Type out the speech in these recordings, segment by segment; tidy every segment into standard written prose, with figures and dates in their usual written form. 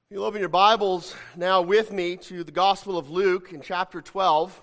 You'll open your Bibles now with me to the Gospel of Luke in chapter 12.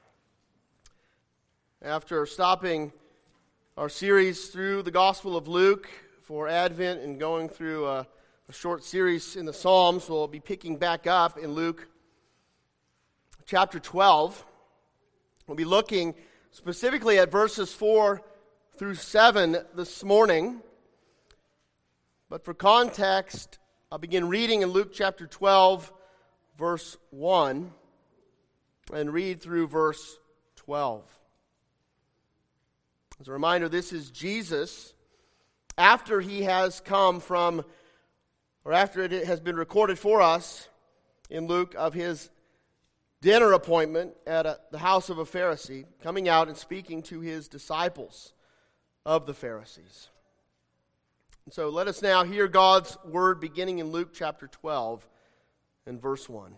After stopping our series through the Gospel of Luke for Advent and going through a short series in the Psalms, we'll be picking back up in Luke chapter 12. We'll be looking specifically at verses 4 through 7 this morning. But for context, I'll begin reading in Luke chapter 12, verse 1, and read through verse 12. As a reminder, this is Jesus after he has come from, or after it has been recorded for us in Luke of his dinner appointment at the house of a Pharisee, coming out and speaking to his disciples of the Pharisees. And so let us now hear God's word beginning in Luke chapter 12 and verse 1.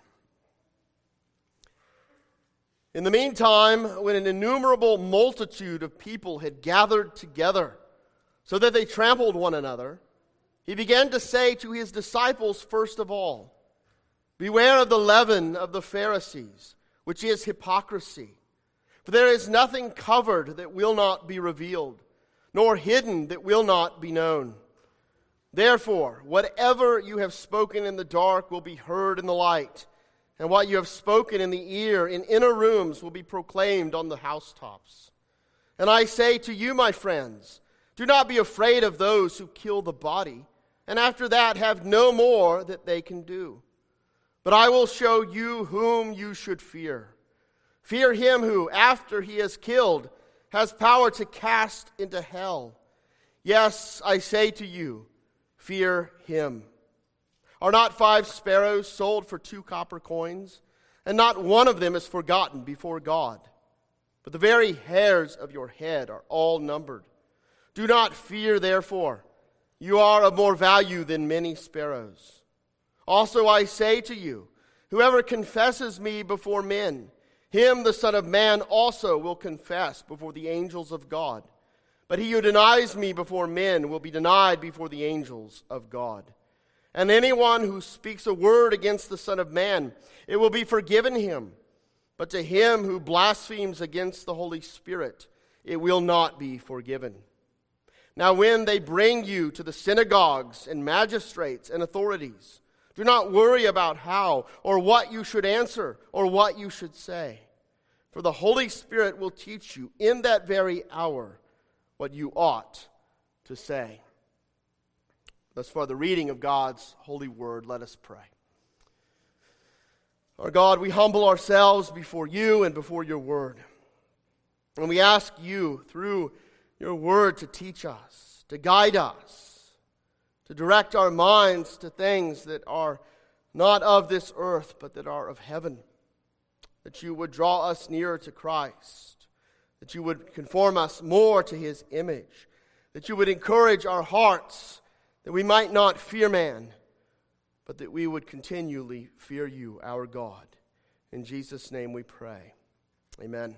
In the meantime, when an innumerable multitude of people had gathered together so that they trampled one another, he began to say to his disciples first of all, "Beware of the leaven of the Pharisees, which is hypocrisy. For there is nothing covered that will not be revealed, nor hidden that will not be known. Therefore, whatever you have spoken in the dark will be heard in the light, and what you have spoken in the ear in inner rooms will be proclaimed on the housetops. And I say to you, my friends, do not be afraid of those who kill the body, and after that have no more that they can do. But I will show you whom you should fear. Fear him who, after he has killed, has power to cast into hell. Yes, I say to you, fear him. Are not 5 sparrows sold for 2 copper coins? And not one of them is forgotten before God. But the very hairs of your head are all numbered. Do not fear, therefore. You are of more value than many sparrows. Also I say to you, whoever confesses me before men, him the Son of Man also will confess before the angels of God. But he who denies me before men will be denied before the angels of God. And anyone who speaks a word against the Son of Man, it will be forgiven him. But to him who blasphemes against the Holy Spirit, it will not be forgiven. Now when they bring you to the synagogues and magistrates and authorities, do not worry about how or what you should answer or what you should say. For the Holy Spirit will teach you in that very hour what you ought to say." Thus far, the reading of God's holy word. Let us pray. Our God, we humble ourselves before you and before your word. And we ask you, through your word, to teach us, to guide us, to direct our minds to things that are not of this earth, but that are of heaven. That you would draw us nearer to Christ. That you would conform us more to his image. That you would encourage our hearts, that we might not fear man, but that we would continually fear you, our God. In Jesus' name we pray. Amen.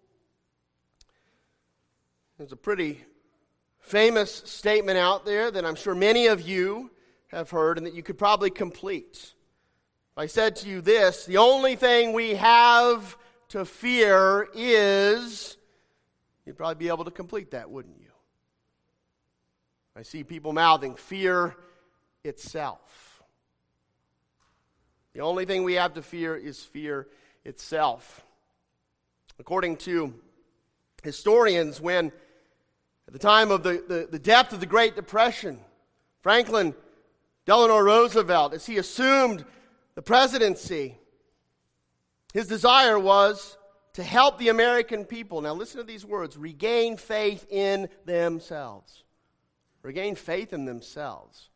There's a pretty famous statement out there that I'm sure many of you have heard and that you could probably complete. I said to you this, the only thing we have to fear is... You'd probably be able to complete that, wouldn't you? I see people mouthing, fear itself. The only thing we have to fear is fear itself. According to historians, when at the time of the depth of the Great Depression, Franklin Delano Roosevelt, as he assumed the presidency, his desire was to help the American people, now listen to these words, regain faith in themselves. Regain faith in themselves.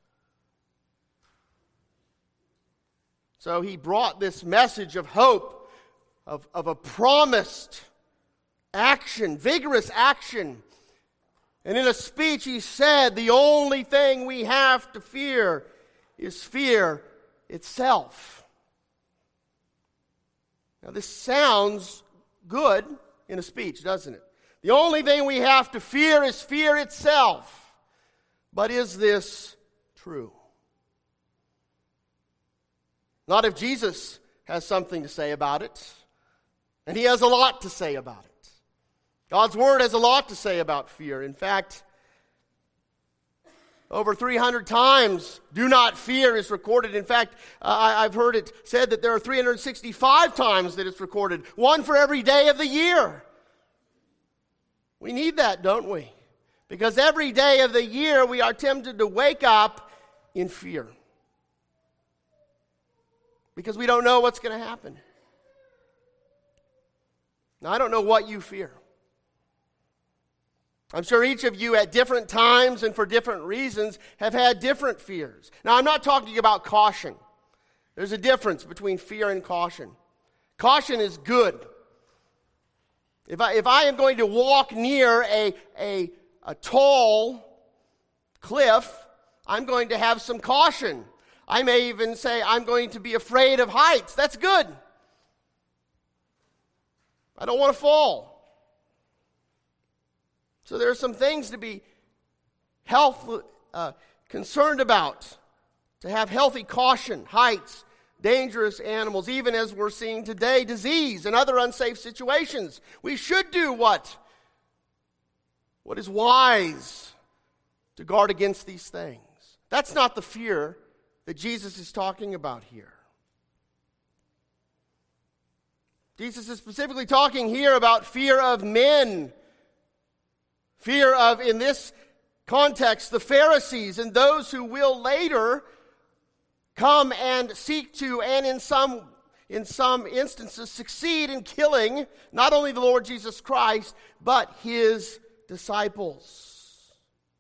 So he brought this message of hope, of a promised action, vigorous action. And in a speech he said, the only thing we have to fear is fear itself. Now this sounds good in a speech, doesn't it? The only thing we have to fear is fear itself. But is this true? Not if Jesus has something to say about it. And he has a lot to say about it. God's Word has a lot to say about fear. In fact, over 300 times, do not fear is recorded. In fact, I've heard it said that there are 365 times that it's recorded. One for every day of the year. We need that, don't we? Because every day of the year we are tempted to wake up in fear. Because we don't know what's going to happen. Now, I don't know what you fear. I'm sure each of you at different times and for different reasons have had different fears. Now, I'm not talking about caution. There's a difference between fear and caution. Caution is good. If I am going to walk near a tall cliff, I'm going to have some caution. I may even say I'm going to be afraid of heights. That's good. I don't want to fall. So there are some things to be concerned about, to have healthy caution, heights, dangerous animals, even as we're seeing today, disease and other unsafe situations. We should do what is wise to guard against these things. That's not the fear that Jesus is talking about here. Jesus is specifically talking here about fear of men. Fear of, in this context, the Pharisees and those who will later come and seek to, and in some instances, succeed in killing not only the Lord Jesus Christ, but his disciples.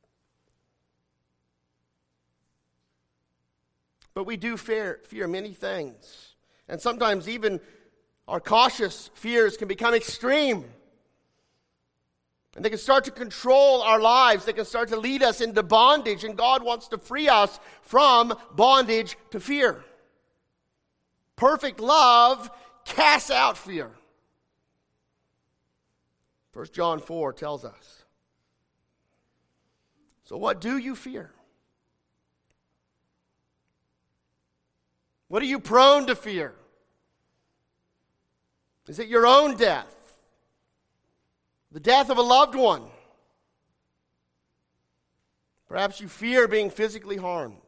But we do fear many things. And sometimes even our cautious fears can become extreme. And they can start to control our lives. They can start to lead us into bondage. And God wants to free us from bondage to fear. Perfect love casts out fear. 1 John 4 tells us. So what do you fear? What are you prone to fear? Is it your own death? The death of a loved one? Perhaps you fear being physically harmed.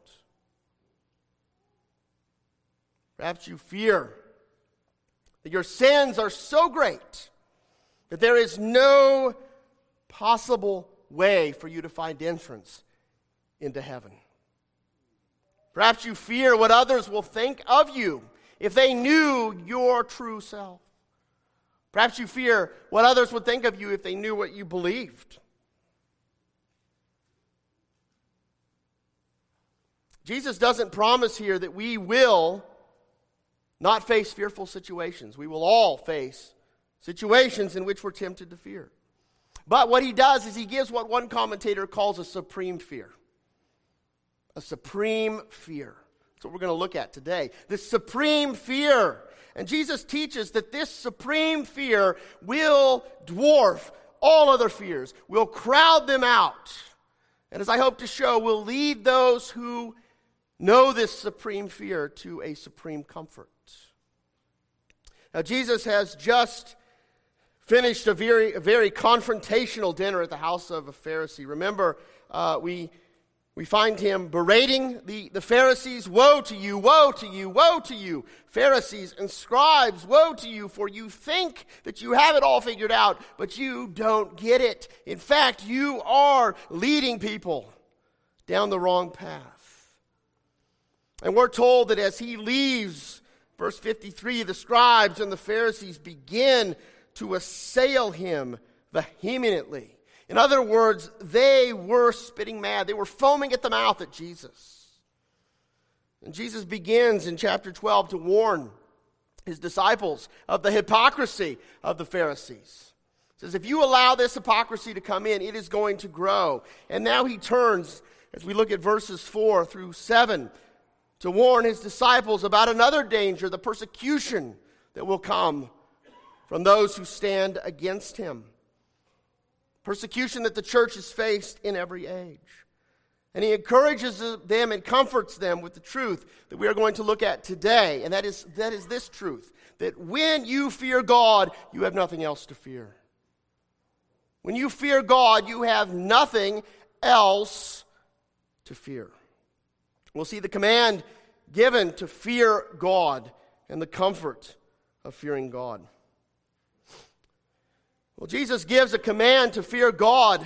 Perhaps you fear that your sins are so great that there is no possible way for you to find entrance into heaven. Perhaps you fear what others will think of you if they knew your true self. Perhaps you fear what others would think of you if they knew what you believed. Jesus doesn't promise here that we will not face fearful situations. We will all face situations in which we're tempted to fear. But what he does is he gives what one commentator calls a supreme fear. A supreme fear. That's what we're going to look at today. This supreme fear. And Jesus teaches that this supreme fear will dwarf all other fears, will crowd them out. And as I hope to show, will lead those who know this supreme fear to a supreme comfort. Now, Jesus has just finished a very confrontational dinner at the house of a Pharisee. Remember, we find him berating the Pharisees. Woe to you, woe to you, woe to you, Pharisees and scribes, woe to you, for you think that you have it all figured out, but you don't get it. In fact, you are leading people down the wrong path. And we're told that as he leaves, verse 53, the scribes and the Pharisees begin to assail him vehemently. In other words, they were spitting mad. They were foaming at the mouth at Jesus. And Jesus begins in chapter 12 to warn his disciples of the hypocrisy of the Pharisees. He says, if you allow this hypocrisy to come in, it is going to grow. And now he turns, as we look at verses 4 through 7, to warn his disciples about another danger, the persecution that will come from those who stand against him. Persecution that the church has faced in every age. And he encourages them and comforts them with the truth that we are going to look at today. And that is this truth, that when you fear God, you have nothing else to fear. When you fear God, you have nothing else to fear. We'll see the command given to fear God and the comfort of fearing God. Well, Jesus gives a command to fear God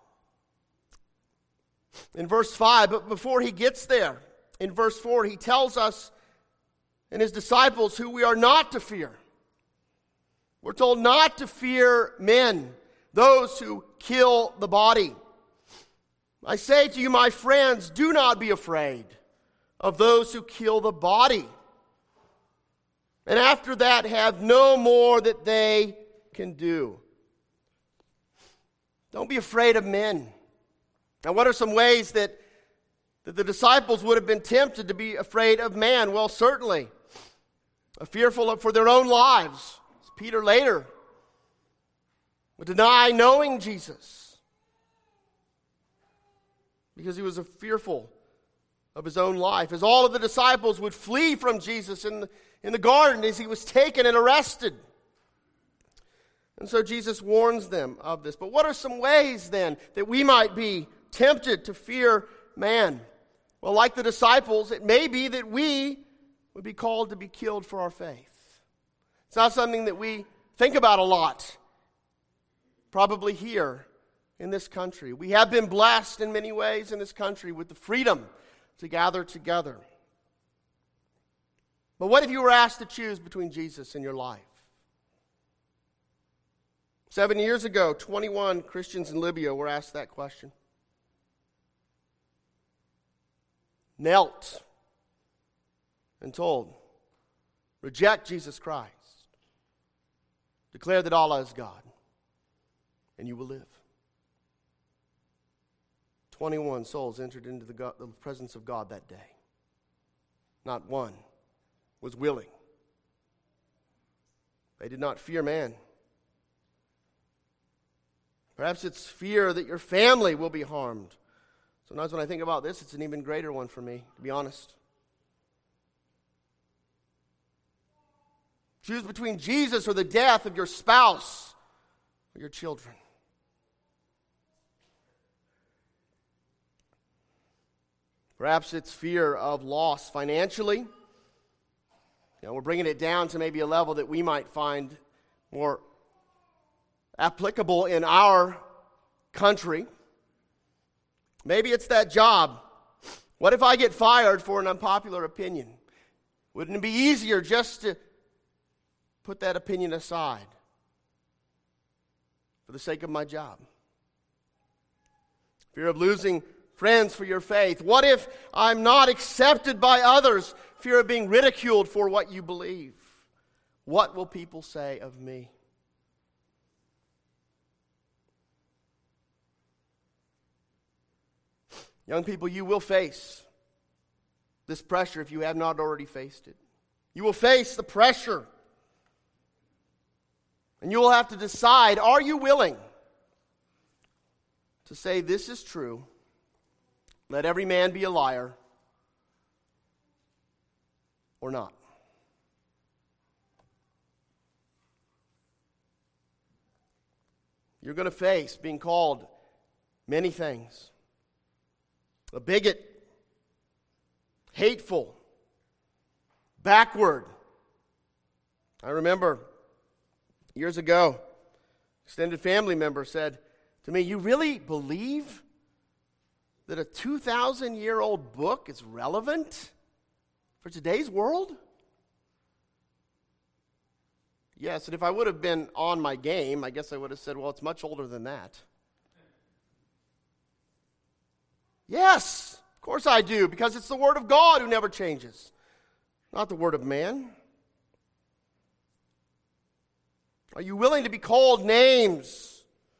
in verse 5, but before he gets there, in verse 4, he tells us and his disciples who we are not to fear. We're told not to fear men, those who kill the body. I say to you, my friends, do not be afraid of those who kill the body, and after that have no more that they can do. Don't be afraid of men. Now, what are some ways that the disciples would have been tempted to be afraid of man? Well, certainly, fearful for their own lives. As Peter later would deny knowing Jesus because he was fearful of his own life. As all of the disciples would flee from Jesus in the garden as he was taken and arrested. And so Jesus warns them of this. But what are some ways then that we might be tempted to fear man? Well, like the disciples, it may be that we would be called to be killed for our faith. It's not something that we think about a lot, probably here in this country. We have been blessed in many ways in this country with the freedom to gather together. But what if you were asked to choose between Jesus and your life? 7 years ago, 21 Christians in Libya were asked that question. Knelt and told, reject Jesus Christ. Declare that Allah is God, and you will live. 21 souls entered into the presence of God that day. Not one was willing. They did not fear man. Perhaps it's fear that your family will be harmed. Sometimes when I think about this, it's an even greater one for me, to be honest. Choose between Jesus or the death of your spouse or your children. Perhaps it's fear of loss financially. We're bringing it down to maybe a level that we might find more applicable in our country. Maybe it's that job. What if I get fired for an unpopular opinion? Wouldn't it be easier just to put that opinion aside for the sake of my job? Fear of losing friends for your faith. What if I'm not accepted by others? Fear of being ridiculed for what you believe. What will people say of me? Young people, you will face this pressure if you have not already faced it. You will face the pressure. And you will have to decide, are you willing to say this is true? Let every man be a liar, or not? You're going to face being called many things. A bigot, hateful, backward. I remember years ago, extended family member said to me, "You really believe that a 2,000-year-old book is relevant for today's world?" Yes, and if I would have been on my game, I guess I would have said, well, it's much older than that. Yes, of course I do, because it's the Word of God who never changes, not the Word of man. Are you willing to be called names?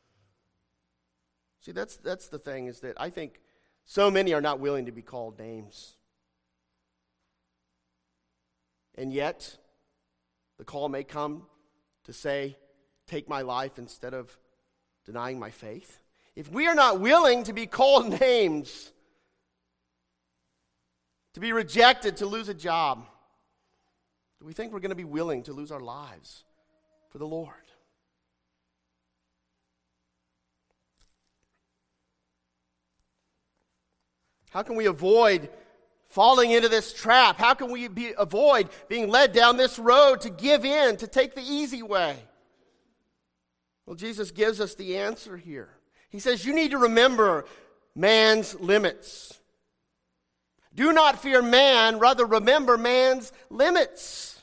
See, that's the thing, is that I think so many are not willing to be called names. And yet, the call may come to say, take my life instead of denying my faith. If we are not willing to be called names, to be rejected, to lose a job? Do we think we're going to be willing to lose our lives for the Lord? How can we avoid falling into this trap? How can we avoid being led down this road to give in, to take the easy way? Well, Jesus gives us the answer here. He says, you need to remember man's limits. Do not fear man, rather remember man's limits.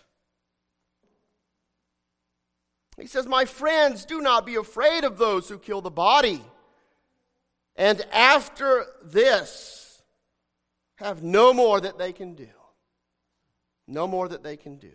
He says, my friends, do not be afraid of those who kill the body. And after this, have no more that they can do. No more that they can do.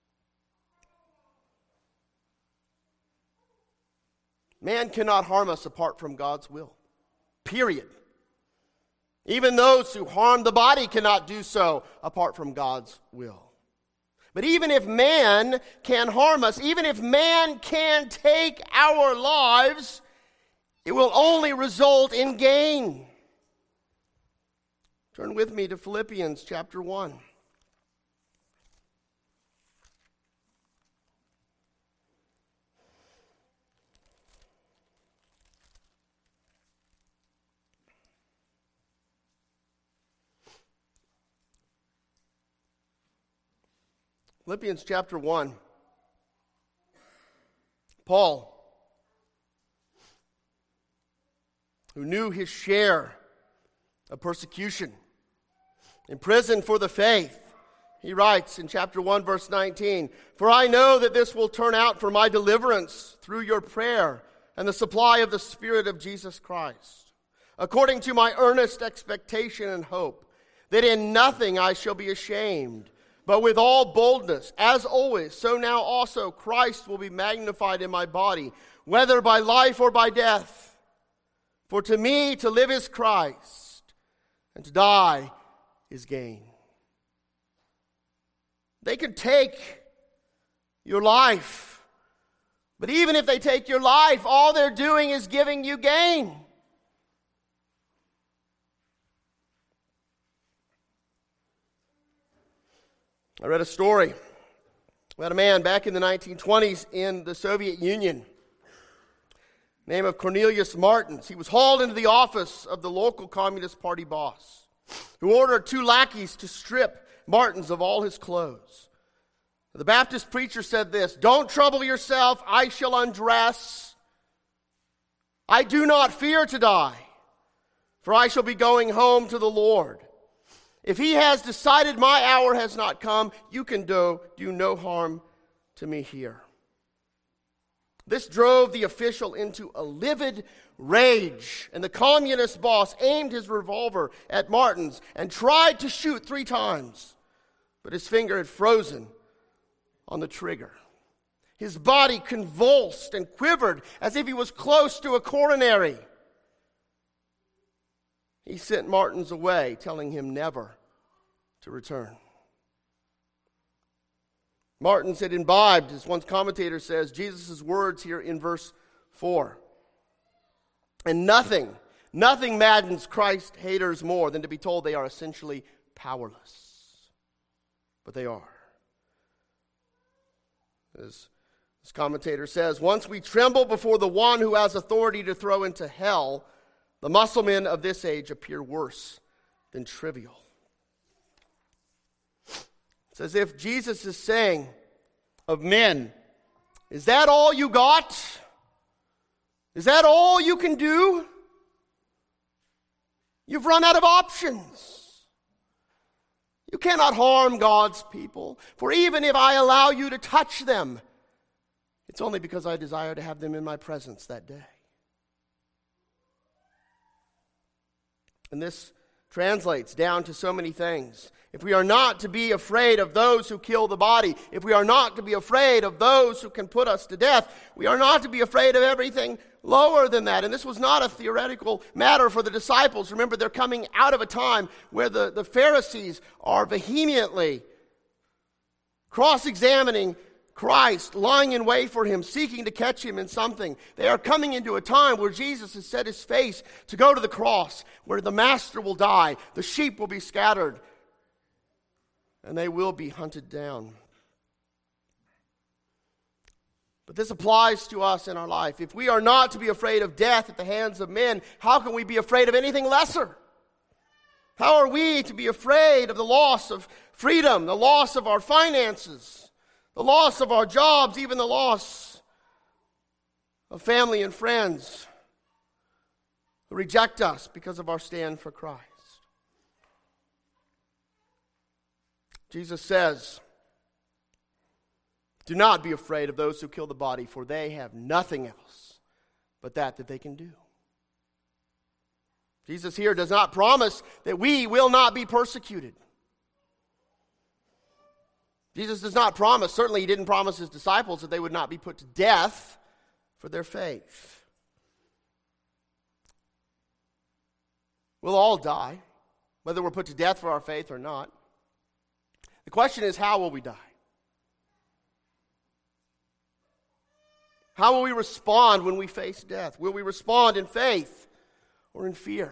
Man cannot harm us apart from God's will. Period. Even those who harm the body cannot do so apart from God's will. But even if man can harm us, even if man can take our lives, it will only result in gain. Turn with me to Philippians chapter 1. Philippians chapter 1. Paul, who knew his share of persecution, imprisoned for the faith, he writes in chapter 1, verse 19, "For I know that this will turn out for my deliverance through your prayer and the supply of the Spirit of Jesus Christ, according to my earnest expectation and hope, that in nothing I shall be ashamed, but with all boldness, as always, so now also Christ will be magnified in my body, whether by life or by death. For to me to live is Christ, and to die is gain." They could take your life, but even if they take your life, all they're doing is giving you gain. I read a story about a man back in the 1920s in the Soviet Union, name of Cornelius Martins. He was hauled into the office of the local Communist Party boss, who ordered 2 lackeys to strip Martins of all his clothes. The Baptist preacher said this, "Don't trouble yourself, I shall undress. I do not fear to die, for I shall be going home to the Lord. If he has decided my hour has not come, you can do no harm to me here." This drove the official into a livid rage, and the communist boss aimed his revolver at Martins and tried to shoot 3 times, but his finger had frozen on the trigger. His body convulsed and quivered as if he was close to a coronary. He sent Martins away, telling him never to return. Martins had imbibed, as one commentator says, Jesus' words here in verse 4. And nothing maddens Christ haters more than to be told they are essentially powerless. But they are. As this commentator says, once we tremble before the one who has authority to throw into hell, the musclemen of this age appear worse than trivial. It's as if Jesus is saying of men, is that all you got? Is that all you can do? You've run out of options. You cannot harm God's people, for even if I allow you to touch them, it's only because I desire to have them in my presence that day. And this translates down to so many things. If we are not to be afraid of those who kill the body, if we are not to be afraid of those who can put us to death, we are not to be afraid of everything lower than that. And this was not a theoretical matter for the disciples. Remember, they're coming out of a time where the Pharisees are vehemently cross-examining Christ, lying in wait for him, seeking to catch him in something. They are coming into a time where Jesus has set his face to go to the cross, where the master will die, the sheep will be scattered, and they will be hunted down. But this applies to us in our life. If we are not to be afraid of death at the hands of men, how can we be afraid of anything lesser? How are we to be afraid of the loss of freedom, the loss of our finances, the loss of our jobs, even the loss of family and friends who reject us because of our stand for Christ? Jesus says, do not be afraid of those who kill the body, for they have nothing else but that they can do. Jesus here does not promise that we will not be persecuted. Jesus does not promise, certainly he didn't promise his disciples that they would not be put to death for their faith. We'll all die, whether we're put to death for our faith or not. The question is, how will we die? How will we respond when we face death? Will we respond in faith or in fear?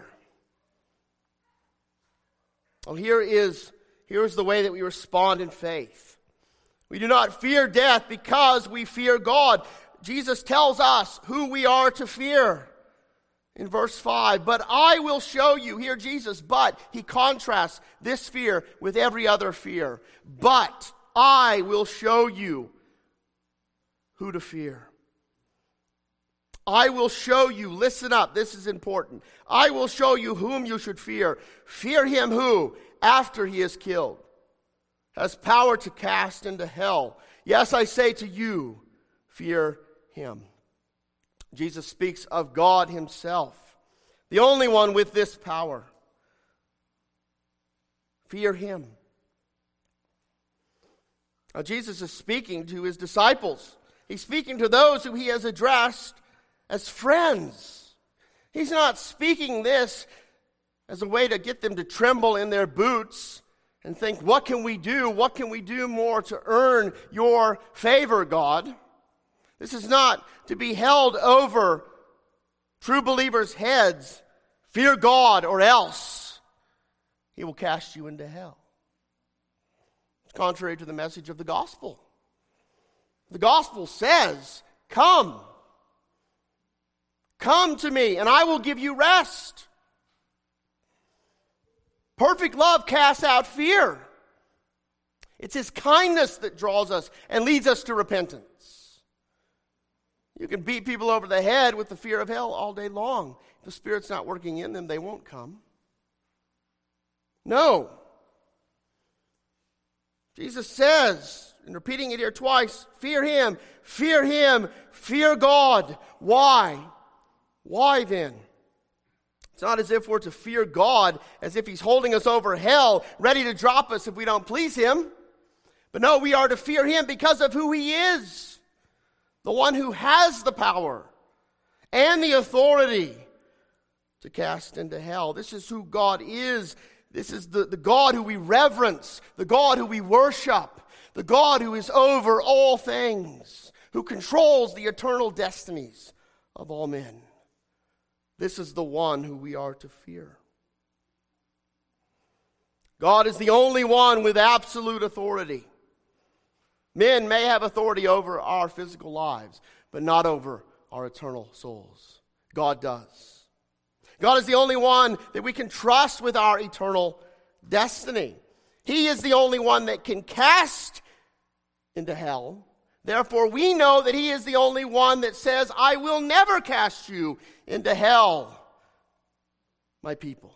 Well, here is the way that we respond in faith. We do not fear death because we fear God. Jesus tells us who we are to fear in verse 5. But I will show you, here Jesus, but he contrasts this fear with every other fear. But I will show you who to fear. I will show you, listen up, this is important. I will show you whom you should fear. Fear him who, after he is killed, has power to cast into hell. Yes, I say to you, fear him. Jesus speaks of God himself, the only one with this power. Fear him. Now, Jesus is speaking to his disciples. He's speaking to those who he has addressed as friends. He's not speaking this as a way to get them to tremble in their boots and think, what can we do? What can we do more to earn your favor, God? This is not to be held over true believers' heads. Fear God or else he will cast you into hell. It's contrary to the message of the gospel. The gospel says, come to me and I will give you rest. Perfect love casts out fear. It's his kindness that draws us and leads us to repentance. You can beat people over the head with the fear of hell all day long. If the Spirit's not working in them, they won't come. No. Jesus says, and repeating it here twice, fear him, fear God. Why? Why then? It's not as if we're to fear God as if he's holding us over hell, ready to drop us if we don't please him. But no, we are to fear him because of who he is. The one who has the power and the authority to cast into hell. This is who God is. This is the God who we reverence, the God who we worship, the God who is over all things, who controls the eternal destinies of all men. This is the one who we are to fear. God is the only one with absolute authority. Men may have authority over our physical lives, but not over our eternal souls. God does. God is the only one that we can trust with our eternal destiny. He is the only one that can cast into hell. Therefore, we know that he is the only one that says, I will never cast you into hell, my people.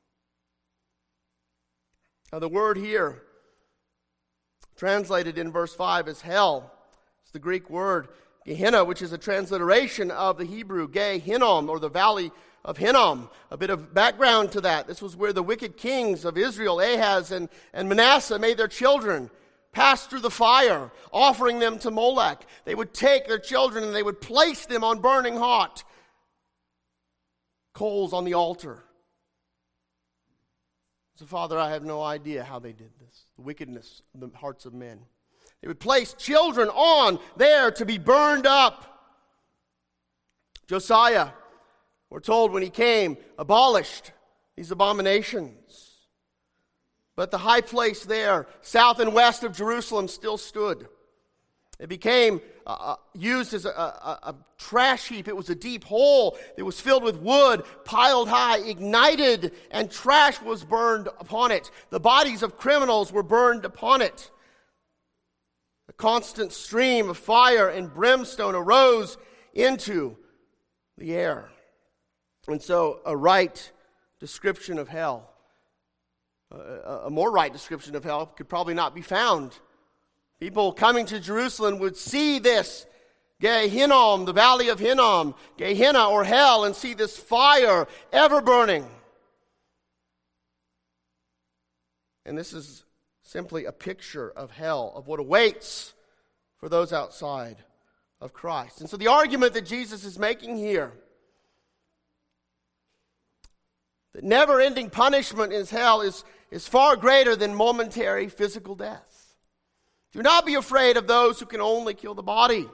Now, the word here, translated in verse 5 as hell, is the Greek word Gehenna, which is a transliteration of the Hebrew Gehinnom, or the valley of Hinnom. A bit of background to that. This was where the wicked kings of Israel, Ahaz and Manasseh, made their children pass through the fire, offering them to Molech. They would take their children and they would place them on burning hot coals on the altar. So, Father, I have no idea how they did this. The wickedness of the hearts of men. They would place children on there to be burned up. Josiah, we're told when he came, abolished these abominations. But the high place there, south and west of Jerusalem, still stood. It became used as a trash heap. It was a deep hole. It was filled with wood, piled high, ignited, and trash was burned upon it. The bodies of criminals were burned upon it. A constant stream of fire and brimstone arose into the air. And so a right description of hell, a more right description of hell could probably not be found. People coming to Jerusalem would see this Gehinnom, the valley of Hinnom, Gehenna or hell, and see this fire ever burning. And this is simply a picture of hell, of what awaits for those outside of Christ. And so the argument that Jesus is making here, that never-ending punishment in hell is far greater than momentary physical death. Do not be afraid of those who can only kill the body.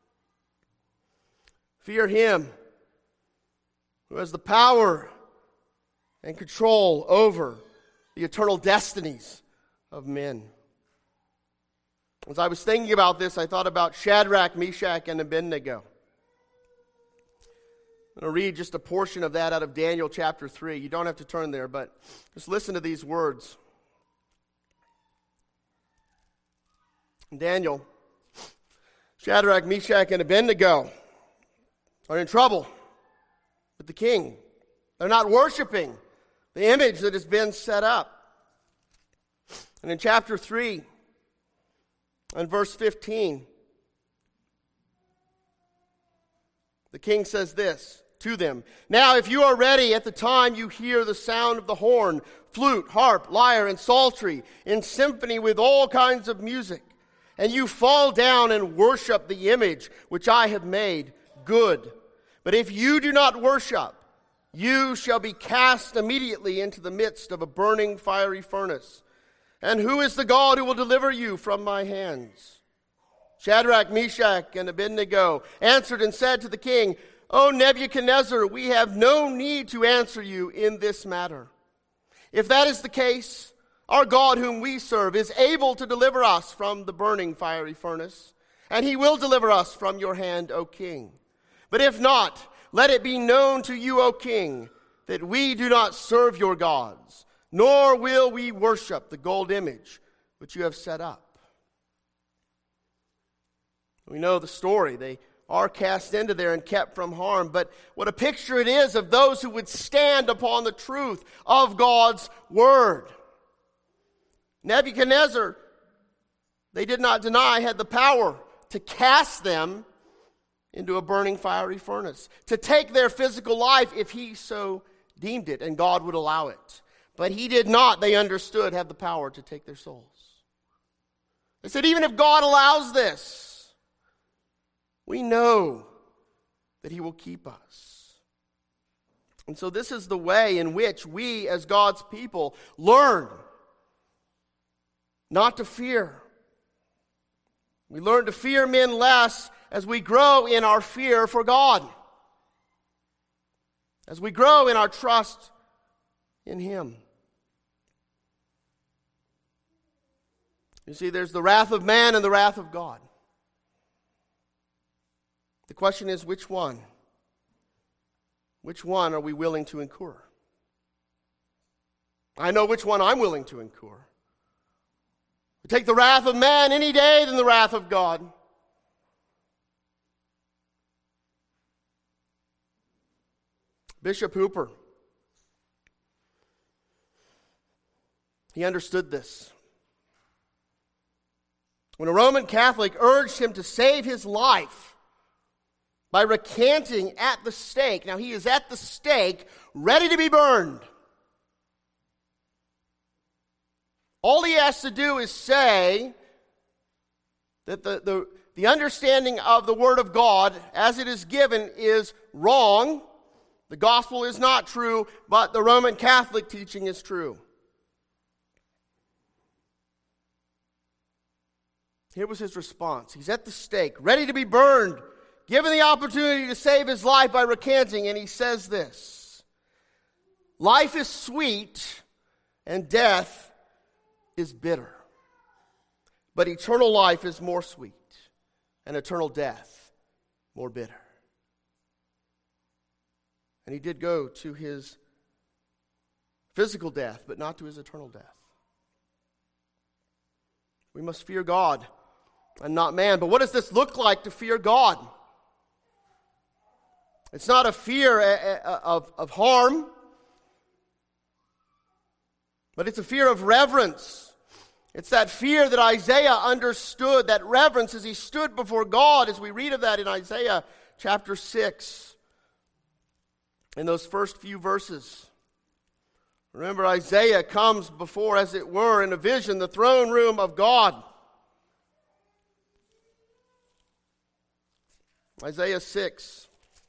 Fear him who has the power and control over the eternal destinies of men. As I was thinking about this, I thought about Shadrach, Meshach, and Abednego. I'm going to read just a portion of that out of Daniel chapter 3. You don't have to turn there, but just listen to these words. Daniel, Shadrach, Meshach, and Abednego are in trouble with the king. They're not worshiping the image that has been set up. And in chapter 3, and verse 15, the king says this to them: "Now if you are ready at the time you hear the sound of the horn, flute, harp, lyre, and psaltery, in symphony with all kinds of music, and you fall down and worship the image which I have made, good. But if you do not worship, you shall be cast immediately into the midst of a burning fiery furnace. And who is the God who will deliver you from my hands?" Shadrach, Meshach, and Abednego answered and said to the king, "O Nebuchadnezzar, we have no need to answer you in this matter. If that is the case, our God whom we serve is able to deliver us from the burning fiery furnace, and he will deliver us from your hand, O king. But if not, let it be known to you, O king, that we do not serve your gods, nor will we worship the gold image which you have set up." We know the story. They are cast into there and kept from harm. But what a picture it is of those who would stand upon the truth of God's word. Nebuchadnezzar, they did not deny, had the power to cast them into a burning fiery furnace, to take their physical life if he so deemed it, and God would allow it. But he did not, they understood, have the power to take their souls. They said, even if God allows this, we know that he will keep us. And so this is the way in which we, as God's people, learn not to fear. We learn to fear men less as we grow in our fear for God, as we grow in our trust in him. You see, there's the wrath of man and the wrath of God. The question is, which one? Which one are we willing to incur? I know which one I'm willing to incur. We take the wrath of man any day than the wrath of God. Bishop Hooper, he understood this. When a Roman Catholic urged him to save his life by recanting at the stake, now he is at the stake, ready to be burned. All he has to do is say that the understanding of the Word of God as it is given is wrong. The gospel is not true, but the Roman Catholic teaching is true. Here was his response. He's at the stake, ready to be burned, given the opportunity to save his life by recanting, and he says this: "Life is sweet, and death is bitter, but eternal life is more sweet, and eternal death more bitter. And he did go to his physical death, but not to his eternal death. We must fear God and not man. But what does this look like to fear God? It's not a fear of harm, but it's a fear of reverence. It's that fear that Isaiah understood, that reverence as he stood before God, as we read of that in Isaiah chapter 6, in those first few verses. Remember, Isaiah comes before, as it were, in a vision, the throne room of God. Isaiah 6.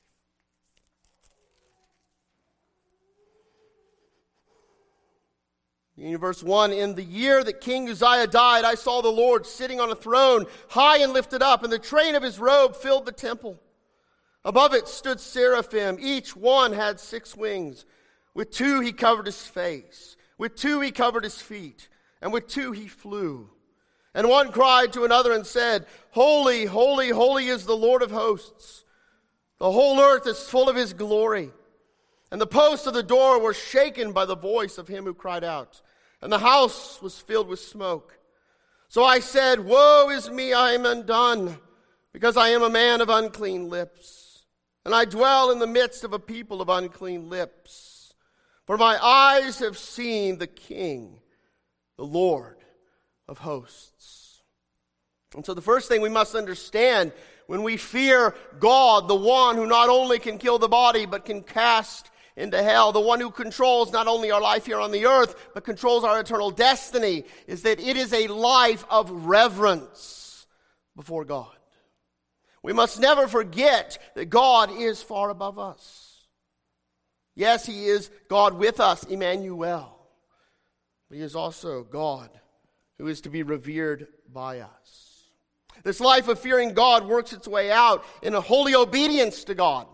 In verse 1, in the year that King Uzziah died, I saw the Lord sitting on a throne, high and lifted up, and the train of his robe filled the temple. Above it stood seraphim. Each one had 6 wings. With 2 he covered his face. With 2 he covered his feet. And with 2 he flew. And one cried to another and said, Holy, holy, holy is the Lord of hosts. The whole earth is full of his glory. And the posts of the door were shaken by the voice of him who cried out. And the house was filled with smoke. So I said, Woe is me, I am undone, because I am a man of unclean lips. And I dwell in the midst of a people of unclean lips. For my eyes have seen the King, the Lord of hosts. And so the first thing we must understand when we fear God, the one who not only can kill the body, but can cast into hell, the one who controls not only our life here on the earth, but controls our eternal destiny, is that it is a life of reverence before God. We must never forget that God is far above us. Yes, he is God with us, Emmanuel. But he is also God who is to be revered by us. This life of fearing God works its way out in a holy obedience to God.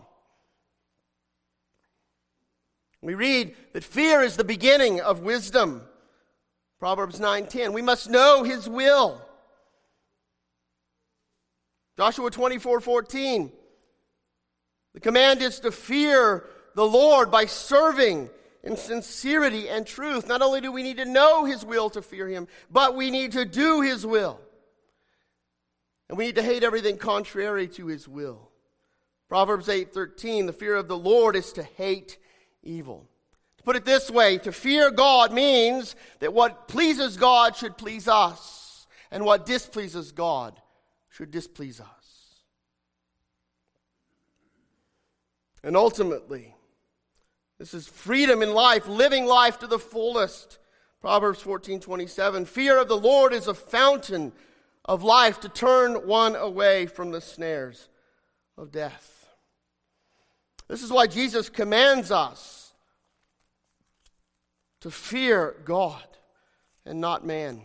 We read that fear is the beginning of wisdom. Proverbs 9:10. We must know his will. Joshua 24:14. The command is to fear the Lord by serving in sincerity and truth. Not only do we need to know his will to fear him, but we need to do his will. And we need to hate everything contrary to his will. Proverbs 8:13. The fear of the Lord is to hate evil. To put it this way, to fear God means that what pleases God should please us, and what displeases God should displease us. And ultimately, this is freedom in life, living life to the fullest. Proverbs 14:27. Fear of the Lord is a fountain of life to turn one away from the snares of death. This is why Jesus commands us to fear God and not man.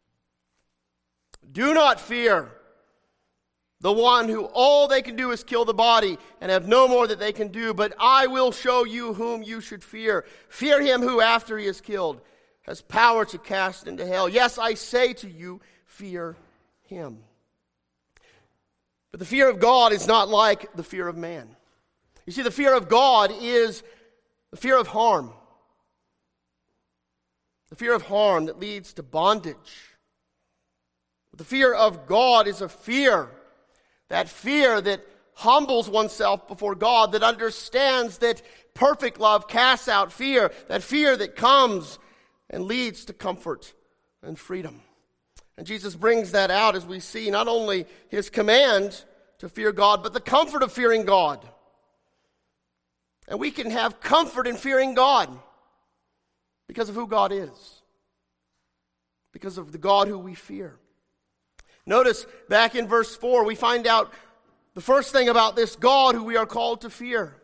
Do not fear the one who all they can do is kill the body and have no more that they can do, but I will show you whom you should fear. Fear him who, after he is killed, has power to cast into hell. Yes, I say to you, fear him. But the fear of God is not like the fear of man. You see, the fear of God is the fear of harm. The fear of harm that leads to bondage. But the fear of God is a fear that humbles oneself before God, that understands that perfect love casts out fear, that fear that comes and leads to comfort and freedom. And Jesus brings that out as we see not only his command to fear God, but the comfort of fearing God. And we can have comfort in fearing God because of who God is, because of the God who we fear. Notice back in verse 4, we find out the first thing about this God who we are called to fear.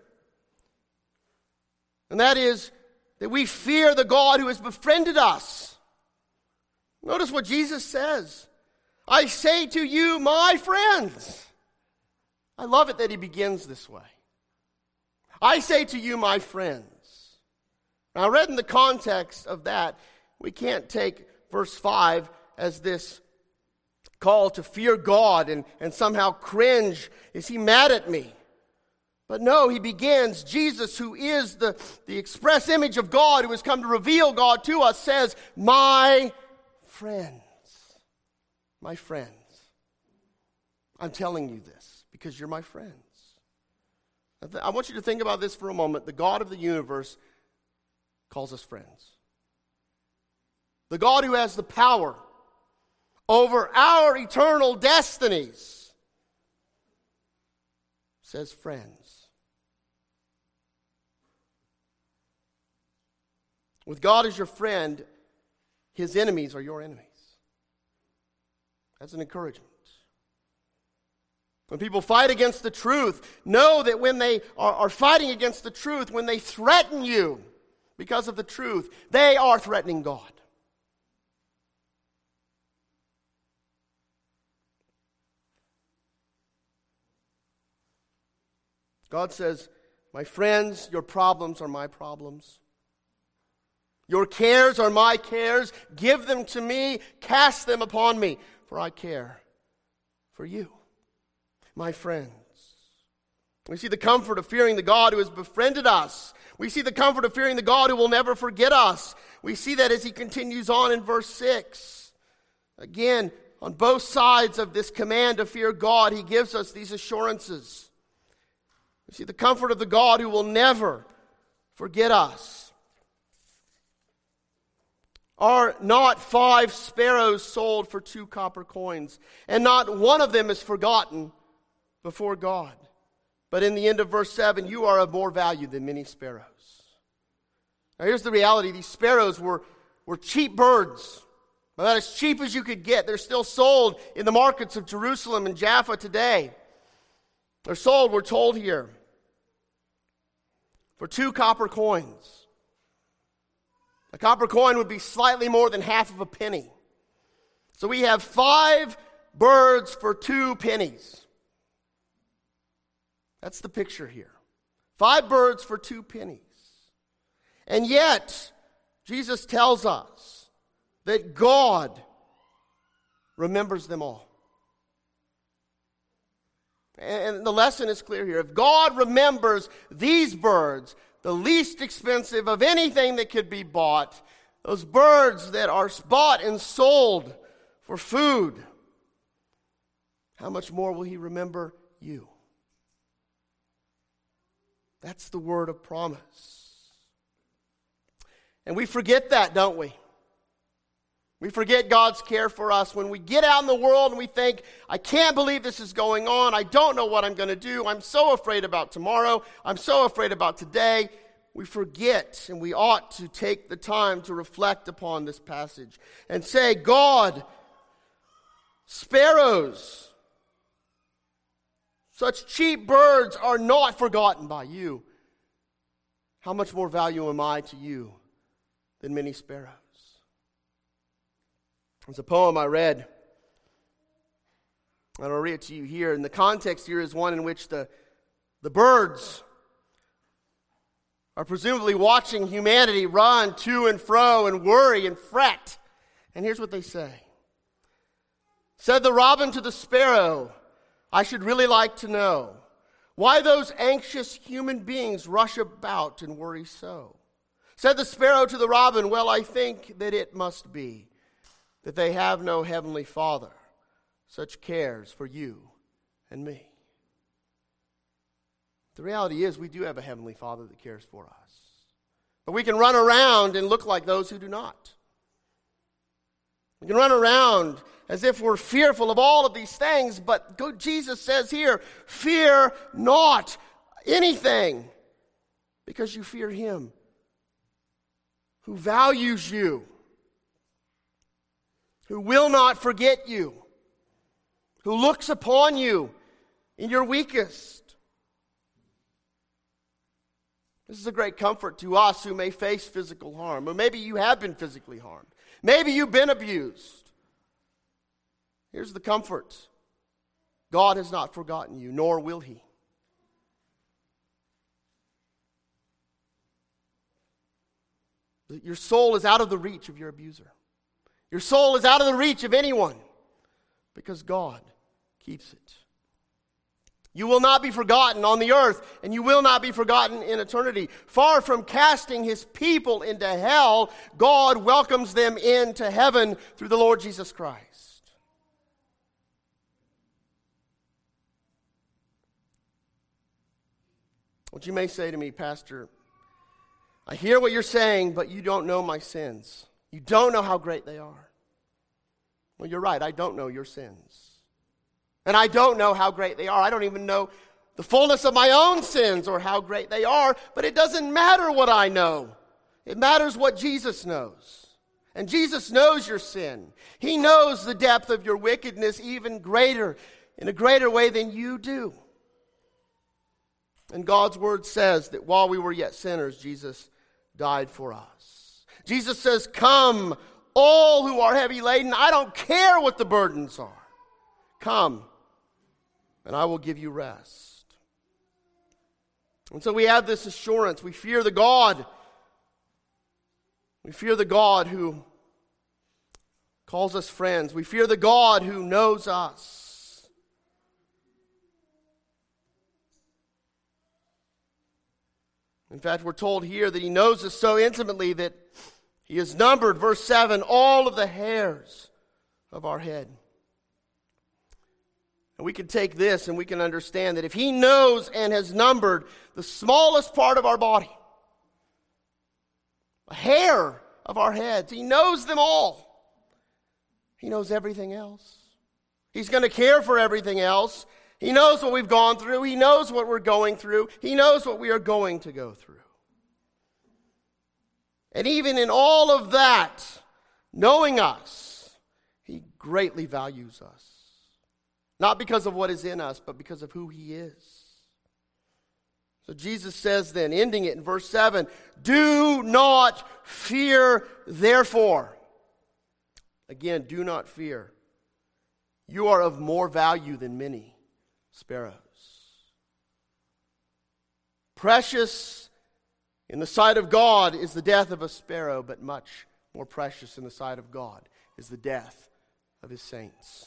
And that is that we fear the God who has befriended us. Notice what Jesus says. I say to you, my friends. I love it that he begins this way. I say to you, my friends. Now, read in the context of that, we can't take verse 5 as this call to fear God and somehow cringe. Is he mad at me? But no, he begins, Jesus, who is the express image of God, who has come to reveal God to us, says, my friends. My friends. I'm telling you this because you're my friends. I want you to think about this for a moment. The God of the universe calls us friends. The God who has the power over our eternal destinies says friends. With God as your friend, his enemies are your enemies. That's an encouragement. When people fight against the truth, know that when they are fighting against the truth, when they threaten you because of the truth, they are threatening God. God says, my friends, your problems are my problems. Your cares are my cares. Give them to me. Cast them upon me, for I care for you, my friends. We see the comfort of fearing the God who has befriended us. We see the comfort of fearing the God who will never forget us. We see that as he continues on in verse 6. Again, on both sides of this command to fear God, he gives us these assurances. We see the comfort of the God who will never forget us. Are not 5 sparrows sold for 2 copper coins, and not one of them is forgotten before God? But in the end of verse 7, you are of more value than many sparrows. Now here's the reality. These sparrows were cheap birds. About as cheap as you could get. They're still sold in the markets of Jerusalem and Jaffa today. They're sold, we're told here, for 2 copper coins. A copper coin would be slightly more than half of a penny. So we have 5 birds for 2 pennies. That's the picture here. 5 birds for 2 pennies. And yet, Jesus tells us that God remembers them all. And the lesson is clear here. If God remembers these birds, the least expensive of anything that could be bought, those birds that are bought and sold for food, how much more will he remember you? That's the word of promise. And we forget that, don't we? We forget God's care for us when we get out in the world and we think, I can't believe this is going on. I don't know what I'm going to do. I'm so afraid about tomorrow. I'm so afraid about today. We forget, and we ought to take the time to reflect upon this passage and say, God, sparrows, such cheap birds are not forgotten by you. How much more value am I to you than many sparrows? There's a poem I read, and I'll read it to you here. And the context here is one in which the birds are presumably watching humanity run to and fro and worry and fret. And here's what they say. Said the robin to the sparrow, I should really like to know why those anxious human beings rush about and worry so. Said the sparrow to the robin, well, I think that it must be that they have no heavenly Father, such cares for you and me. The reality is we do have a heavenly Father that cares for us. But we can run around and look like those who do not. We can run around as if we're fearful of all of these things, but Jesus says here, fear not anything, because you fear him who values you, who will not forget you, who looks upon you in your weakest. This is a great comfort to us who may face physical harm. Or maybe you have been physically harmed. Maybe you've been abused. Here's the comfort. God has not forgotten you, nor will he. Your soul is out of the reach of your abuser. Your soul is out of the reach of anyone because God keeps it. You will not be forgotten on the earth, and you will not be forgotten in eternity. Far from casting his people into hell, God welcomes them into heaven through the Lord Jesus Christ. What you may say to me, Pastor, I hear what you're saying, but you don't know my sins. You don't know how great they are. Well, you're right. I don't know your sins. And I don't know how great they are. I don't even know the fullness of my own sins or how great they are. But it doesn't matter what I know. It matters what Jesus knows. And Jesus knows your sin. He knows the depth of your wickedness even greater, in a greater way than you do. And God's word says that while we were yet sinners, Jesus died for us. Jesus says, come, all who are heavy laden. I don't care what the burdens are. Come, and I will give you rest. And so we have this assurance. We fear the God. We fear the God who calls us friends. We fear the God who knows us. In fact, we're told here that he knows us so intimately that he has numbered, verse 7, all of the hairs of our head. And we can take this and we can understand that if he knows and has numbered the smallest part of our body, a hair of our heads, he knows them all. He knows everything else. He's going to care for everything else. He knows what we've gone through. He knows what we're going through. He knows what we are going to go through. And even in all of that, knowing us, he greatly values us. Not because of what is in us, but because of who he is. So Jesus says then, ending it in verse 7, do not fear, therefore. Again, do not fear. You are of more value than many sparrows. Precious in the sight of God is the death of a sparrow, but much more precious in the sight of God is the death of his saints.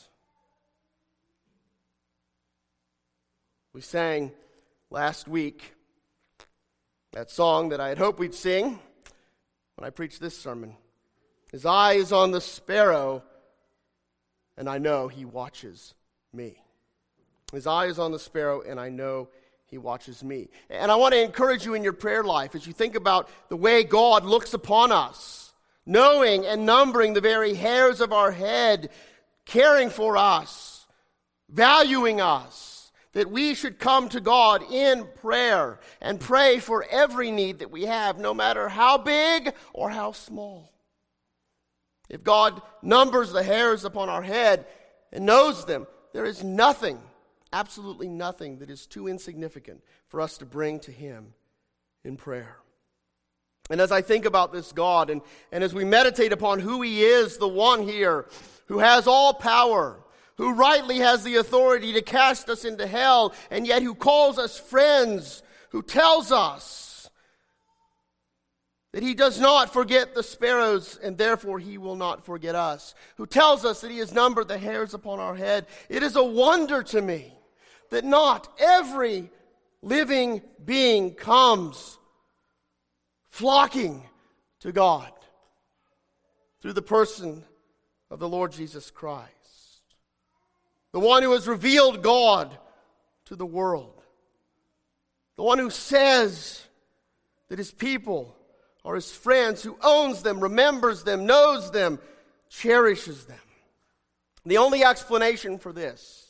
We sang last week that song that I had hoped we'd sing when I preached this sermon. His eye is on the sparrow, and I know he watches me. His eye is on the sparrow, and I know he watches me. And I want to encourage you in your prayer life as you think about the way God looks upon us, knowing and numbering the very hairs of our head, caring for us, valuing us, that we should come to God in prayer and pray for every need that we have, no matter how big or how small. If God numbers the hairs upon our head and knows them, there is nothing, absolutely nothing, that is too insignificant for us to bring to him in prayer. And as I think about this God, and as we meditate upon who he is, the one here who has all power, who rightly has the authority to cast us into hell, and yet who calls us friends, who tells us that he does not forget the sparrows, and therefore he will not forget us, who tells us that he has numbered the hairs upon our head. It is a wonder to me that not every living being comes flocking to God through the person of the Lord Jesus Christ. The one who has revealed God to the world. The one who says that his people are his friends, who owns them, remembers them, knows them, cherishes them. The only explanation for this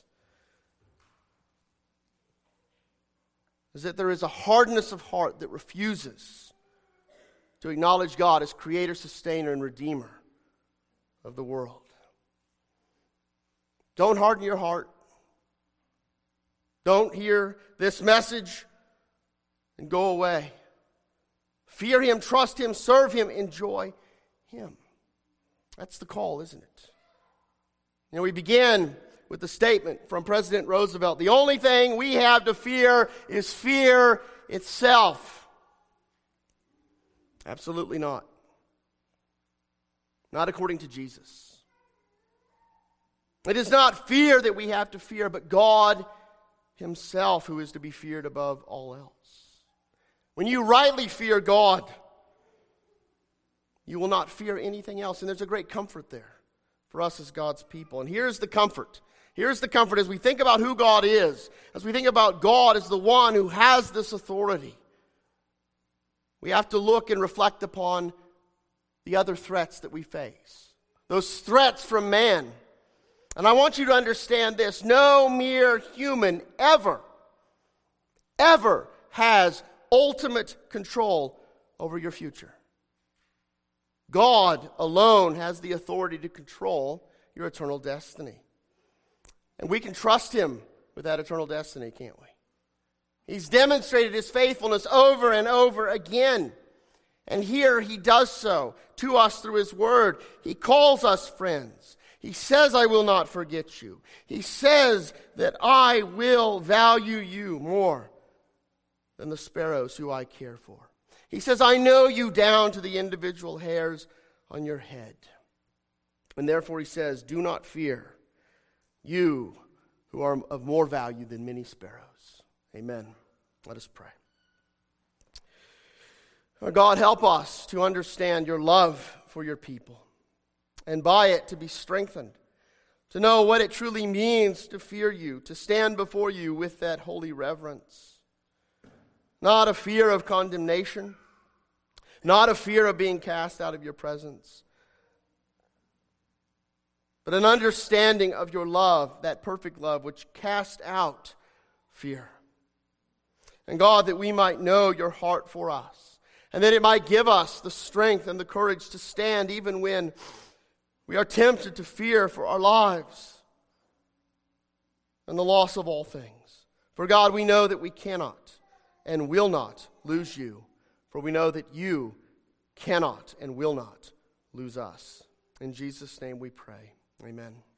is that there is a hardness of heart that refuses to acknowledge God as creator, sustainer, and redeemer of the world. Don't harden your heart. Don't hear this message and go away. Fear him, trust him, serve him, enjoy him. That's the call, isn't it? You know, we begin with the statement from President Roosevelt, the only thing we have to fear is fear itself. Absolutely not. not according to Jesus. It is not fear that we have to fear, but God himself who is to be feared above all else. When you rightly fear God, you will not fear anything else. And there's a great comfort there for us as God's people. And here's the comfort. Here's the comfort as we think about who God is, as we think about God as the one who has this authority. We have to look and reflect upon the other threats that we face. Those threats from man. And I want you to understand this. No mere human ever has ultimate control over your future. God alone has the authority to control your eternal destiny. And we can trust him with that eternal destiny, can't we? He's demonstrated his faithfulness over and over again. And here he does so to us through his word. He calls us friends. He says, I will not forget you. He says that I will value you more than the sparrows who I care for. He says, I know you down to the individual hairs on your head. And therefore he says, do not fear, you who are of more value than many sparrows. Amen. Let us pray. God, help us to understand your love for your people, and by it to be strengthened, to know what it truly means to fear you, to stand before you with that holy reverence. Not a fear of condemnation, not a fear of being cast out of your presence, but an understanding of your love, that perfect love which casts out fear. And God, that we might know your heart for us, and that it might give us the strength and the courage to stand even when we are tempted to fear for our lives and the loss of all things. For God, we know that we cannot and will not lose you, for we know that you cannot and will not lose us. In Jesus' name we pray. Amen.